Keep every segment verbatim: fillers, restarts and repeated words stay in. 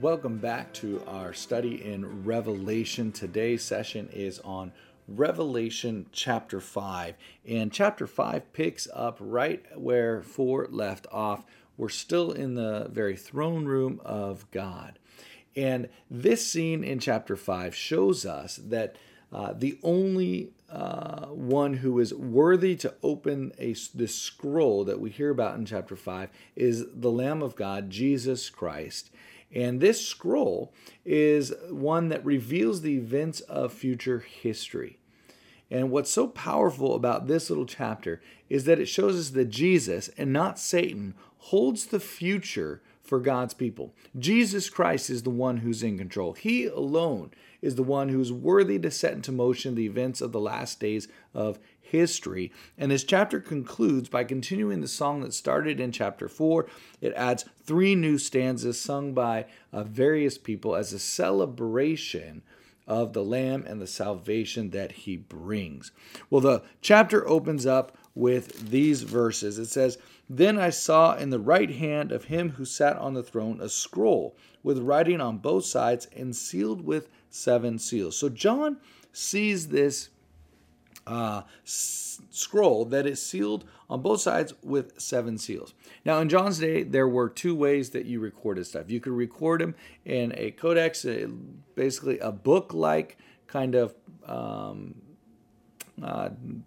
Welcome back to our study in Revelation. Today's session is on Revelation chapter five. And chapter five picks up right where four left off. We're still in the very throne room of God. And this scene in chapter five shows us that uh, the only uh, one who is worthy to open a, this scroll that we hear about in chapter five is the Lamb of God, Jesus Christ. And this scroll is one that reveals the events of future history. And what's so powerful about this little chapter is that it shows us that Jesus, and not Satan, holds the future for God's people. Jesus Christ is the one who's in control. He alone is the one who's worthy to set into motion the events of the last days of history. And this chapter concludes by continuing the song that started in chapter four. It adds three new stanzas sung by uh, various people as a celebration of the Lamb and the salvation that he brings. Well, the chapter opens up with these verses. It says, "Then I saw in the right hand of him who sat on the throne a scroll with writing on both sides and sealed with seven seals." So John sees this uh, s- scroll that is sealed on both sides with seven seals. Now, in John's day, there were two ways that you recorded stuff. You could record them in a codex, a, basically a book-like kind of um, uh,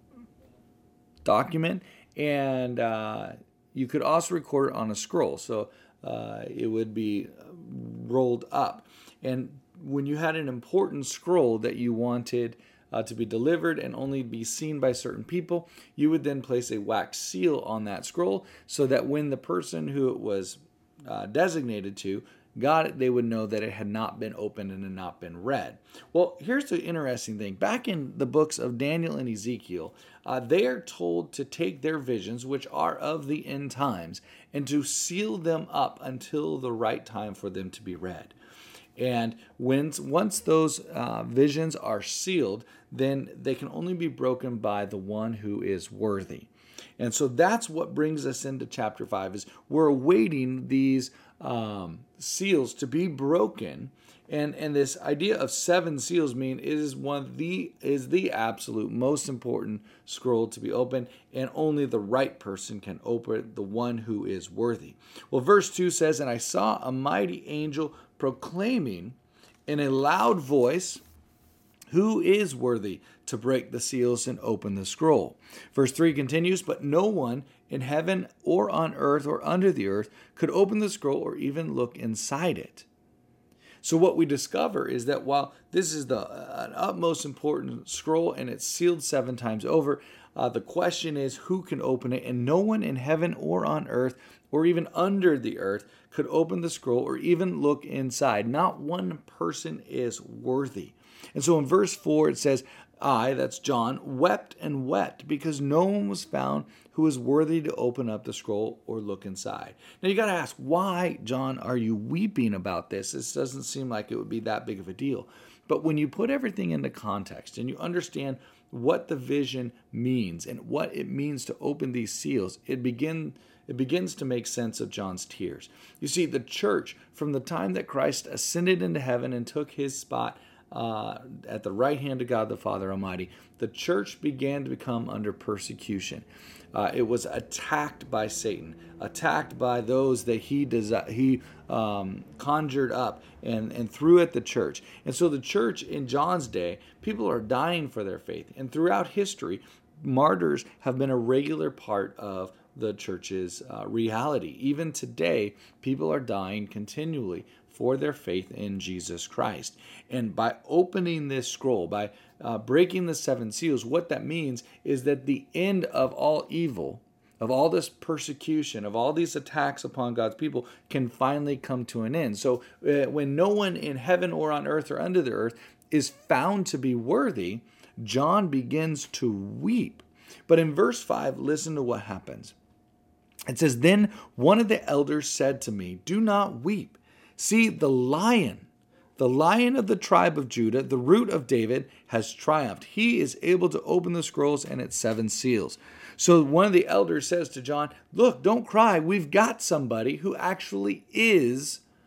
document, and uh, you could also record it on a scroll. So uh, it would be rolled up. And when you had an important scroll that you wanted uh, to be delivered and only be seen by certain people, you would then place a wax seal on that scroll so that when the person who it was uh, designated to got it, they would know that it had not been opened and had not been read. Well, here's the interesting thing. Back in the books of Daniel and Ezekiel, uh, they are told to take their visions, which are of the end times, and to seal them up until the right time for them to be read. And when once those uh, visions are sealed, then they can only be broken by the one who is worthy. And so that's what brings us into chapter five, is we're awaiting these um, seals to be broken. And, and this idea of seven seals mean it is one of the is the absolute most important scroll to be opened, and only the right person can open it, the one who is worthy. Well, verse two says, "And I saw a mighty angel proclaiming in a loud voice, 'Who is worthy to break the seals and open the scroll?'" Verse three continues, "But no one in heaven or on earth or under the earth could open the scroll or even look inside it." So what we discover is that while this is the uh, utmost important scroll and it's sealed seven times over, uh, the question is who can open it, and no one in heaven or on earth or even under the earth could open the scroll or even look inside. Not one person is worthy. And so in verse four it says, "I," that's John, "wept and wept because no one was found who was worthy to open up the scroll or look inside." Now you got to ask, why, John, are you weeping about this? This doesn't seem like it would be that big of a deal. But when you put everything into context and you understand what the vision means and what it means to open these seals, it begin it begins to make sense of John's tears. You see, the church, from the time that Christ ascended into heaven and took his spot Uh, at the right hand of God the Father Almighty, the church began to become under persecution. Uh, it was attacked by Satan, attacked by those that he desi- he um, conjured up and, and threw at the church. And so the church in John's day, people are dying for their faith. And throughout history, martyrs have been a regular part of the church's uh, reality. Even today, people are dying continually for their faith in Jesus Christ. And by opening this scroll, by uh, breaking the seven seals, what that means is that the end of all evil, of all this persecution, of all these attacks upon God's people can finally come to an end. So uh, when no one in heaven or on earth or under the earth is found to be worthy, John begins to weep. But in verse five, listen to what happens. It says, "Then one of the elders said to me, 'Do not weep. See, the lion, the lion of the tribe of Judah, the root of David, has triumphed. He is able to open the scrolls and its seven seals.'" So one of the elders says to John, "Look, don't cry. We've got somebody who actually is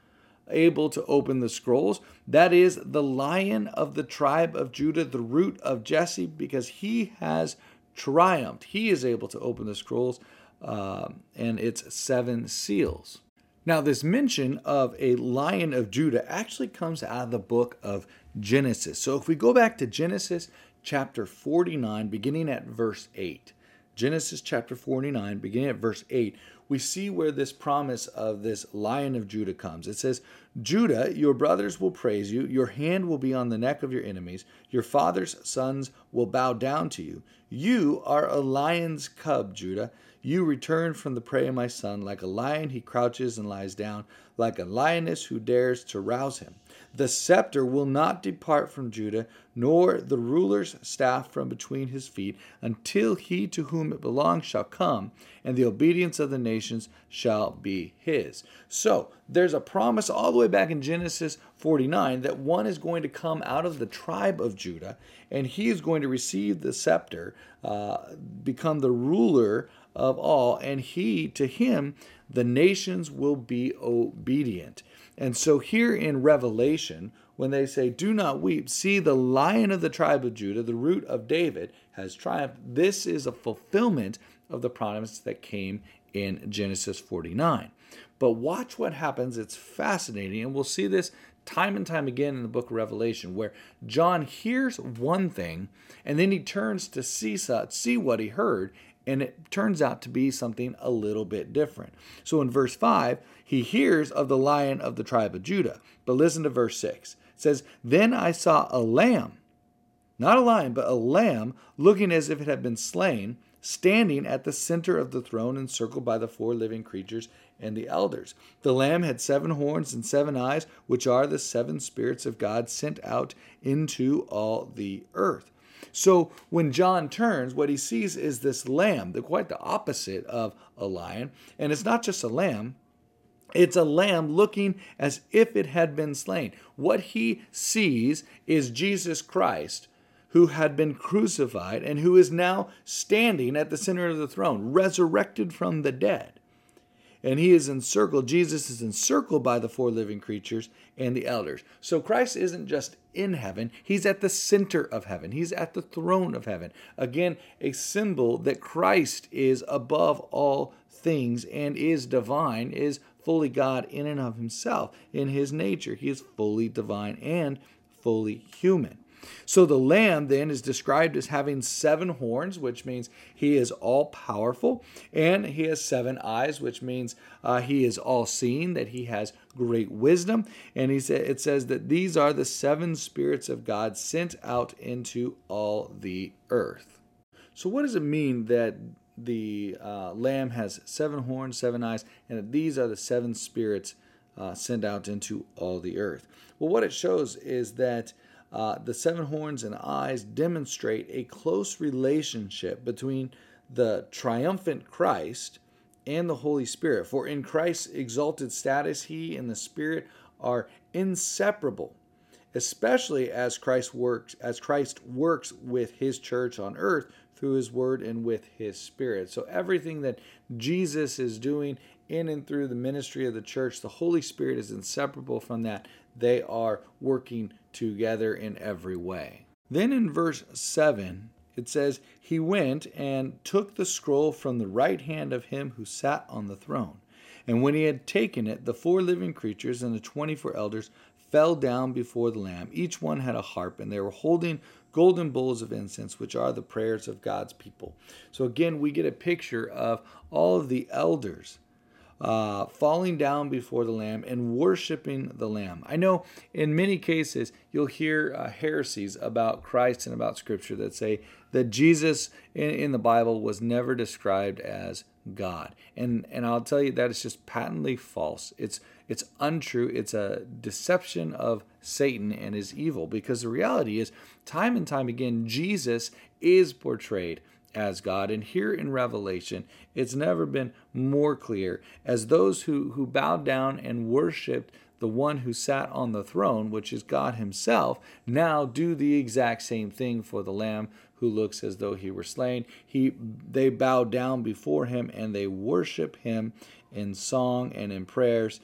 able to open the scrolls. That is the Lion of the tribe of Judah, the root of Jesse, because he has triumphed. He is able to open the scrolls uh, and its seven seals. Now, this mention of a Lion of Judah actually comes out of the book of Genesis. So if we go back to Genesis chapter forty-nine, beginning at verse eight, Genesis chapter forty-nine, beginning at verse eight, we see where this promise of this Lion of Judah comes. It says, Judah, your brothers will praise you. Your hand will be on the neck of your enemies. Your father's sons will bow down to you. You are a lion's cub, Judah. You return from the prey of my son. Like a lion, he crouches and lies down, like a lioness who dares to rouse him. The scepter will not depart from Judah, nor the ruler's staff from between his feet, until he to whom it belongs shall come, and the obedience of the nations shall be his. So there's a promise all the way back in Genesis forty-nine that one is going to come out of the tribe of Judah, and he is going to receive the scepter, uh, become the ruler of all, and he, to him, the nations will be obedient. And so here in Revelation, when they say, do not weep, see the Lion of the tribe of Judah, the root of David, has triumphed. This is a fulfillment of the promise that came in Genesis forty-nine. But watch what happens. It's fascinating, and we'll see this time and time again in the book of Revelation, where John hears one thing, and then he turns to see, see what he heard, and it turns out to be something a little bit different. So in verse five, he hears of the Lion of the tribe of Judah. But listen to verse six. It says, then I saw a lamb, not a lion, but a lamb, looking as if it had been slain, standing at the center of the throne, encircled by the four living creatures and the elders. The lamb had seven horns and seven eyes, which are the seven spirits of God sent out into all the earth. So when John turns, what he sees is this lamb, the quite the opposite of a lion. And it's not just a lamb, it's a lamb looking as if it had been slain. What he sees is Jesus Christ, who had been crucified and who is now standing at the center of the throne, resurrected from the dead. And he is encircled, Jesus is encircled by the four living creatures and the elders. So Christ isn't just in heaven, he's at the center of heaven. He's at the throne of heaven. Again, a symbol that Christ is above all things and is divine, is fully God in and of himself. In his nature, he is fully divine and fully human. So the Lamb then is described as having seven horns, which means he is all-powerful, and he has seven eyes, which means uh, he is all-seeing, that he has great wisdom. And he sa- it says that these are the seven spirits of God sent out into all the earth. So what does it mean that the uh, Lamb has seven horns, seven eyes, and that these are the seven spirits uh, sent out into all the earth? Well, what it shows is that Uh, the seven horns and eyes demonstrate a close relationship between the triumphant Christ and the Holy Spirit. For in Christ's exalted status, he and the Spirit are inseparable, especially as Christ works, as Christ works with his church on earth through his word and with his Spirit. So everything that Jesus is doing in and through the ministry of the church, the Holy Spirit is inseparable from that. They are working together in every way. Then in verse seven, it says, he went and took the scroll from the right hand of him who sat on the throne. And when he had taken it, the four living creatures and the twenty-four elders fell down before the Lamb. Each one had a harp, and they were holding golden bowls of incense, which are the prayers of God's people. So again, we get a picture of all of the elders Uh, falling down before the Lamb and worshiping the Lamb. I know in many cases you'll hear uh, heresies about Christ and about Scripture that say that Jesus in, in the Bible was never described as God. And and I'll tell you that is just patently false. It's it's untrue. It's a deception of Satan and his evil, because the reality is, time and time again, Jesus is portrayed as God. And here in Revelation, it's never been more clear, as those who, who bowed down and worshiped the one who sat on the throne, which is God himself, now do the exact same thing for the Lamb who looks as though he were slain. He, they bow down before him and they worship him in song and in prayers.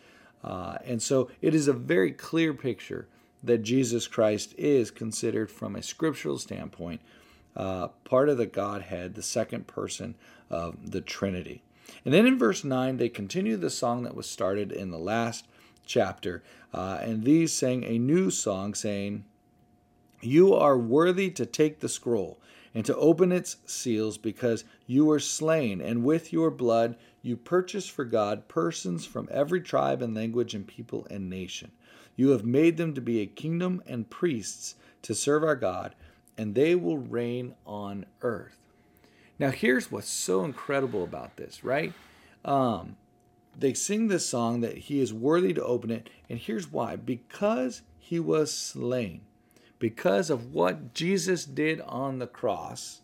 Uh, and so it is a very clear picture that Jesus Christ is considered, from a scriptural standpoint, uh, part of the Godhead, the second person of the Trinity. And then in verse nine, they continue the song that was started in the last chapter. Uh, and these sang a new song, saying, "You are worthy to take the scroll and to open its seals, because you were slain, and with your blood you purchased for God persons from every tribe and language and people and nation. You have made them to be a kingdom and priests to serve our God, and they will reign on earth." Now, here's what's so incredible about this, right? Um, they sing this song that he is worthy to open it, and here's why. Because he was slain. Because of what Jesus did on the cross,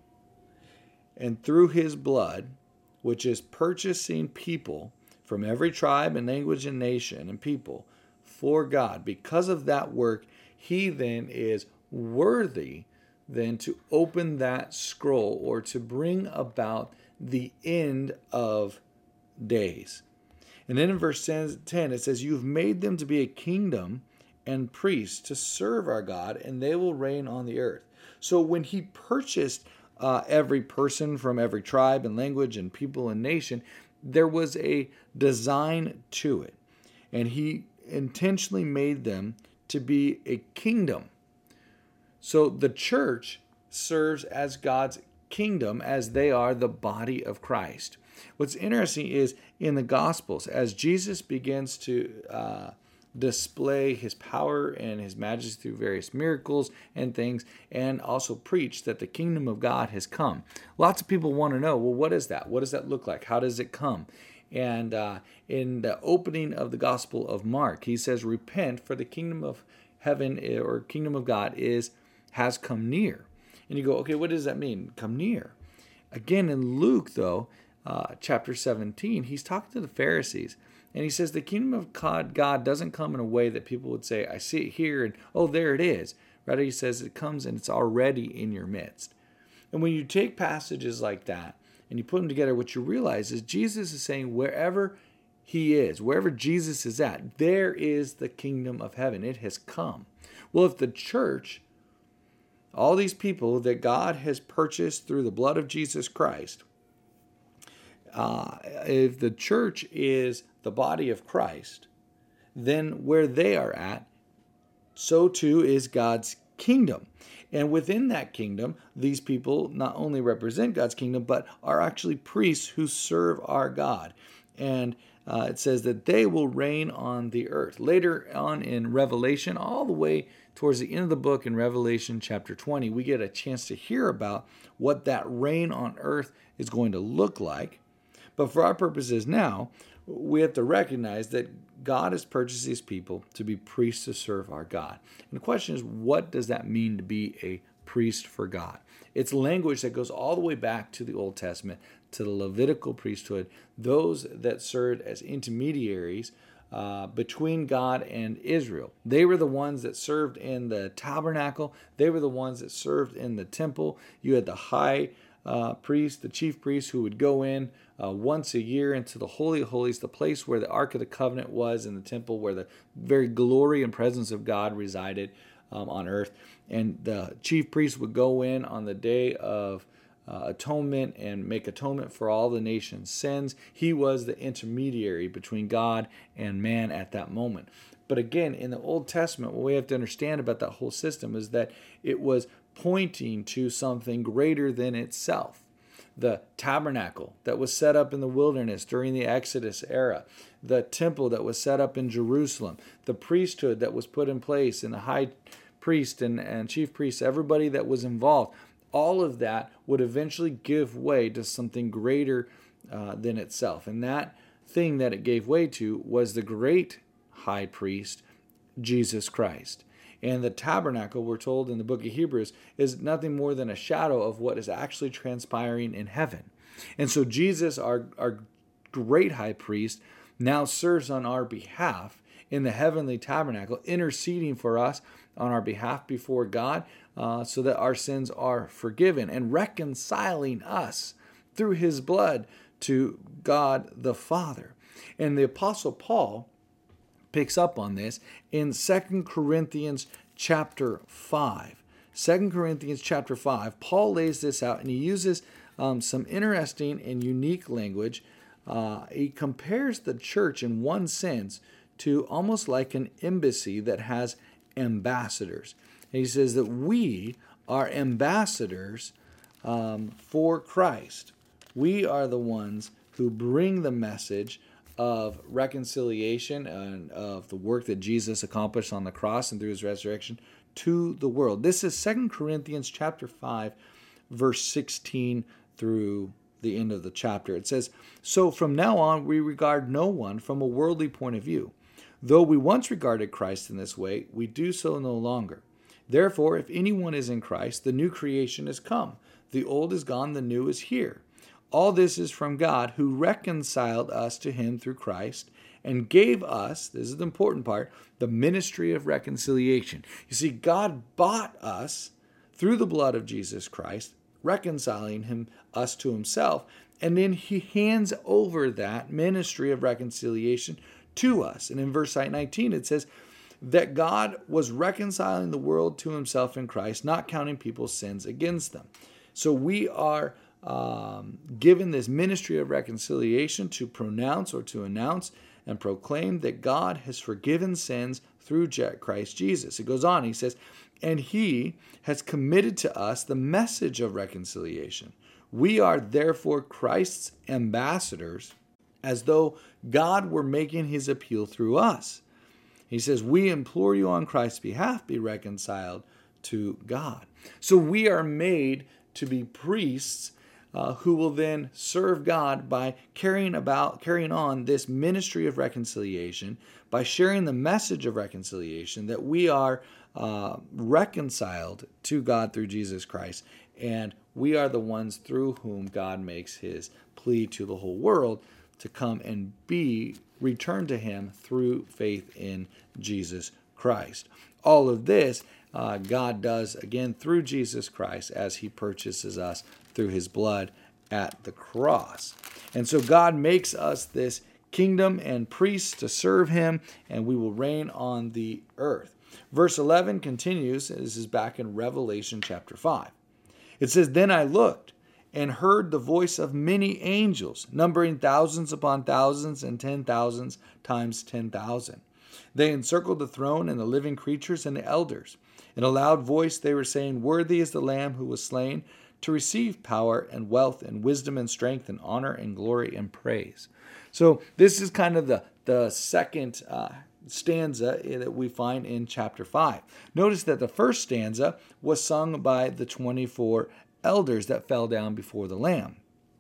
and through his blood, which is purchasing people from every tribe and language and nation and people for God. Because of that work, he then is worthy then to open that scroll, or to bring about the end of days. And then in verse ten, it says, "You've made them to be a kingdom and priests to serve our God, and they will reign on the earth." So when he purchased uh, every person from every tribe and language and people and nation, there was a design to it. And he intentionally made them to be a kingdom. So the church serves as God's kingdom, as they are the body of Christ. What's interesting is in the Gospels, as Jesus begins to uh, display his power and his majesty through various miracles and things, and also preach that the kingdom of God has come. Lots of people want to know, well, what is that? What does that look like? How does it come? And uh, in the opening of the Gospel of Mark, he says, "Repent, for the kingdom of heaven, or kingdom of God, is has come near." And you go, okay, what does that mean? Come near. Again, in Luke, though, uh, chapter seventeen, he's talking to the Pharisees. And he says the kingdom of God, God doesn't come in a way that people would say, "I see it here," and, "Oh, there it is." Rather, he says it comes and it's already in your midst. And when you take passages like that and you put them together, what you realize is Jesus is saying wherever he is, wherever Jesus is at, there is the kingdom of heaven. It has come. Well, if the church, all these people that God has purchased through the blood of Jesus Christ, uh, if the church is the body of Christ, then where they are at, so too is God's kingdom. And within that kingdom, these people not only represent God's kingdom, but are actually priests who serve our God. And uh, it says that they will reign on the earth. Later on in Revelation, all the way towards the end of the book in Revelation chapter twenty, we get a chance to hear about what that reign on earth is going to look like. But for our purposes now, we have to recognize that God has purchased these people to be priests to serve our God. And the question is, what does that mean to be a priest for God? It's language that goes all the way back to the Old Testament, to the Levitical priesthood, those that served as intermediaries uh, between God and Israel. They were the ones that served in the tabernacle. They were the ones that served in the temple. You had the high uh, priest, the chief priest, who would go in Uh, once a year into the Holy of Holies, the place where the Ark of the Covenant was in the temple, where the very glory and presence of God resided um, on earth. And the chief priest would go in on the day of uh, atonement and make atonement for all the nation's sins. He was the intermediary between God and man at that moment. But again, in the Old Testament, what we have to understand about that whole system is that it was pointing to something greater than itself. The tabernacle that was set up in the wilderness during the Exodus era, the temple that was set up in Jerusalem, the priesthood that was put in place, and the high priest and, and chief priests, everybody that was involved, all of that would eventually give way to something greater uh, than itself. And that thing that it gave way to was the great high priest, Jesus Christ. And the tabernacle, we're told in the book of Hebrews, is nothing more than a shadow of what is actually transpiring in heaven. And so Jesus, our, our great high priest, now serves on our behalf in the heavenly tabernacle, interceding for us on our behalf before God uh, so that our sins are forgiven, and reconciling us through his blood to God the Father. And the Apostle Paul, picks up on this in Second Corinthians chapter five. Second Corinthians chapter five, Paul lays this out, and he uses um, some interesting and unique language. Uh, he compares the church in one sense to almost like an embassy that has ambassadors. And he says that we are ambassadors um, for Christ. We are the ones who bring the message of reconciliation and of the work that Jesus accomplished on the cross and through his resurrection to the world. This is Second Corinthians chapter five, verse sixteen through the end of the chapter. It says, "So from now on we regard no one from a worldly point of view. Though we once regarded Christ in this way, we do so no longer. Therefore, if anyone is in Christ, the new creation has come. The old is gone, the new is here. All this is from God, who reconciled us to him through Christ and gave us," this is the important part, "the ministry of reconciliation." You see, God bought us through the blood of Jesus Christ, reconciling him us to himself, and then he hands over that ministry of reconciliation to us. And in verse nineteen, it says that God was reconciling the world to himself in Christ, not counting people's sins against them. So we are um, given this ministry of reconciliation to pronounce or to announce and proclaim that God has forgiven sins through Christ Jesus. It goes on, he says, "And he has committed to us the message of reconciliation. We are therefore Christ's ambassadors, as though God were making his appeal through us." He says, "We implore you on Christ's behalf, be reconciled to God." So we are made to be priests uh, who will then serve God by carrying about, carrying on this ministry of reconciliation, by sharing the message of reconciliation, that we are uh, reconciled to God through Jesus Christ, and we are the ones through whom God makes his plea to the whole world to come and be returned to him through faith in Jesus Christ. All of this uh, God does, again, through Jesus Christ as he purchases us through his blood at the cross. And so God makes us this kingdom and priests to serve him, and we will reign on the earth. Verse eleven continues. This is back in Revelation chapter five. It says, "Then I looked and heard the voice of many angels, numbering thousands upon thousands and ten thousands times ten thousand. They encircled the throne and the living creatures and the elders. In a loud voice they were saying, 'Worthy is the Lamb who was slain to receive power and wealth and wisdom and strength and honor and glory and praise.'" So this is kind of the, the second uh, stanza that we find in chapter five. Notice that the first stanza was sung by the twenty-four elders that fell down before the Lamb.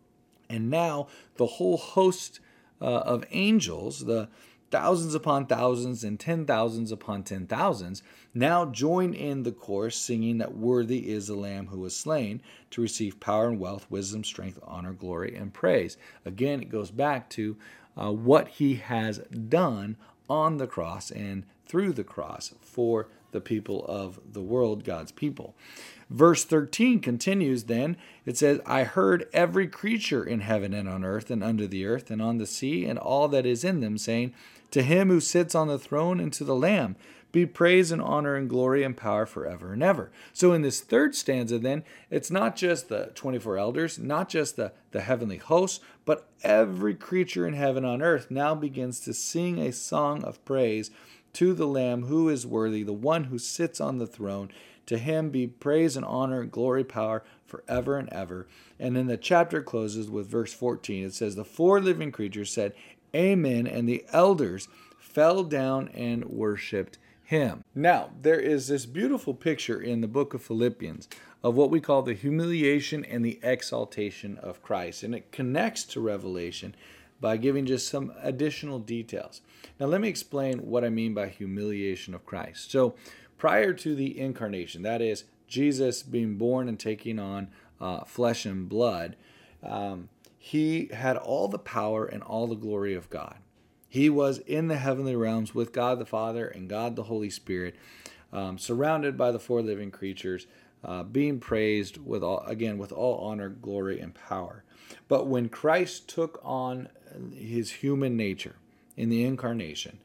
And now the whole host uh, of angels, the thousands upon thousands and ten thousands upon ten thousands, now join in the chorus singing that worthy is the Lamb who was slain to receive power and wealth, wisdom, strength, honor, glory, and praise. Again, it goes back to uh, what he has done on the cross and through the cross for the people of the world, God's people. Verse thirteen continues then. It says, "I heard every creature in heaven and on earth and under the earth and on the sea and all that is in them saying, 'To him who sits on the throne and to the Lamb be praise and honor and glory and power forever and ever.'" So in this third stanza then, it's not just the twenty-four elders, not just the, the heavenly hosts, but every creature in heaven and on earth now begins to sing a song of praise to the Lamb who is worthy, the one who sits on the throne. To him be praise and honor and glory, power forever and ever. And then the chapter closes with verse fourteen. It says, "The four living creatures said, Amen, and the elders fell down and worshipped him." Now, there is this beautiful picture in the book of Philippians of what we call the humiliation and the exaltation of Christ. And it connects to Revelation by giving just some additional details. Now, let me explain what I mean by humiliation of Christ. So, prior to the incarnation, that is, Jesus being born and taking on uh, flesh and blood, um, he had all the power and all the glory of God. He was in the heavenly realms with God the Father and God the Holy Spirit, um, surrounded by the four living creatures, uh, being praised with all, again, with all honor, glory, and power. But when Christ took on his human nature in the incarnation,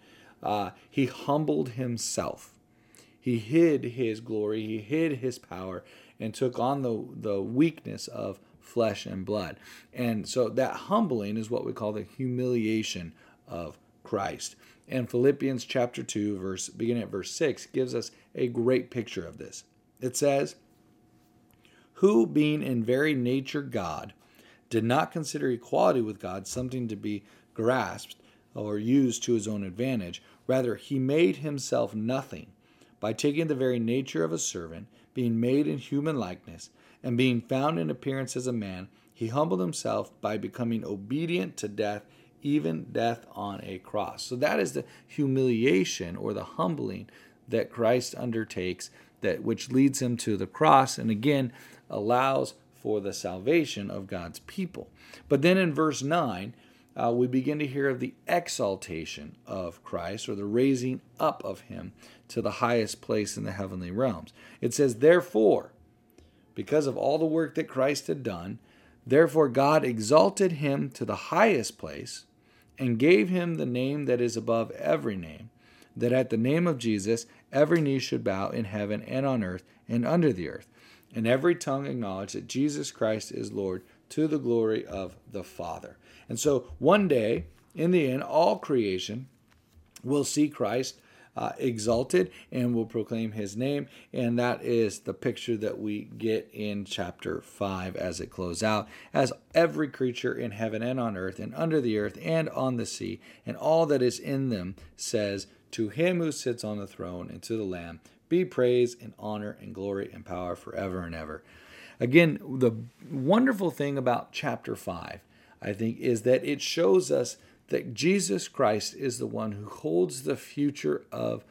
uh, he humbled himself. He hid his glory, he hid his power, and took on the, the weakness of flesh and blood. And so that humbling is what we call the humiliation of Christ. And Philippians chapter two, verse beginning at verse six, gives us a great picture of this. It says, "Who, being in very nature God, did not consider equality with God something to be grasped or used to his own advantage. Rather, he made himself nothing by taking the very nature of a servant, being made in human likeness, and being found in appearance as a man, he humbled himself by becoming obedient to death, even death on a cross." So that is the humiliation or the humbling that Christ undertakes, that which leads him to the cross, and again allows for the salvation of God's people. But then in verse nine, uh, we begin to hear of the exaltation of Christ, or the raising up of him to the highest place in the heavenly realms. It says, "Therefore, because of all the work that Christ had done, therefore God exalted him to the highest place and gave him the name that is above every name, that at the name of Jesus every knee should bow in heaven and on earth and under the earth, and every tongue acknowledge that Jesus Christ is Lord, to the glory of the Father." And so one day, in the end, all creation will see Christ uh, exalted and will proclaim his name. And that is the picture that we get in chapter five as it closes out, as every creature in heaven and on earth and under the earth and on the sea and all that is in them says, "To him who sits on the throne and to the Lamb be praise and honor and glory and power forever and ever." Again, the wonderful thing about chapter five, I think, is that it shows us that Jesus Christ is the one who holds the future of,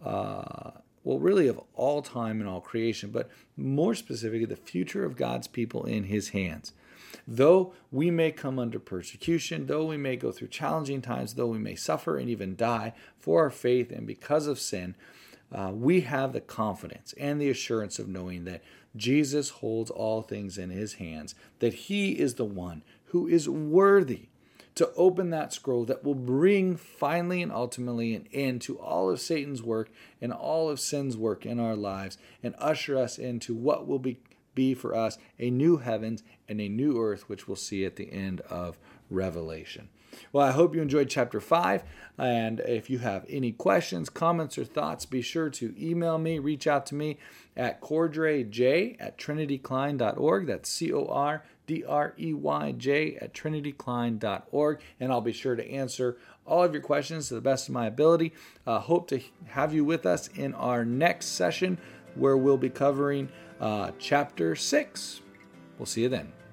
uh, well, really of all time and all creation, but more specifically, the future of God's people in his hands. Though we may come under persecution, though we may go through challenging times, though we may suffer and even die for our faith and because of sin, uh, we have the confidence and the assurance of knowing that Jesus holds all things in his hands, that he is the one who is worthy to open that scroll that will bring finally and ultimately an end to all of Satan's work and all of sin's work in our lives, and usher us into what will be, be for us a new heavens and a new earth, which we'll see at the end of Revelation. Well, I hope you enjoyed chapter five, and if you have any questions, comments, or thoughts, be sure to email me, reach out to me at cordreyj at trinity klein dot org. That's C O R D R E Y J at trinity klein dot org, and I'll be sure to answer all of your questions to the best of my ability. Uh, hope to have you with us in our next session, where we'll be covering uh, chapter six. We'll see you then.